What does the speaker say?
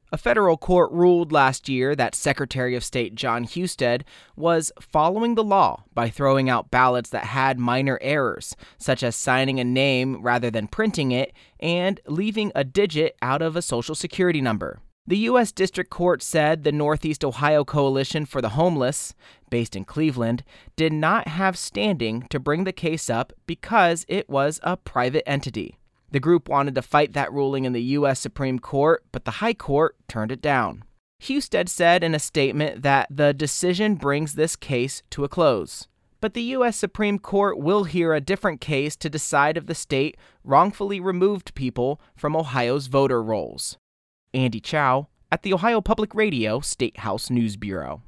A federal court ruled last year that Secretary of State Jon Husted was following the law by throwing out ballots that had minor errors, such as signing a name rather than printing it and leaving a digit out of a social security number. The U.S. District Court said the Northeast Ohio Coalition for the Homeless, based in Cleveland, did not have standing to bring the case up because it was a private entity. The group wanted to fight that ruling in the U.S. Supreme Court, but the High Court turned it down. Husted said in a statement that the decision brings this case to a close. But the U.S. Supreme Court will hear a different case to decide if the state wrongfully removed people from Ohio's voter rolls. Andy Chow at the Ohio Public Radio State House News Bureau.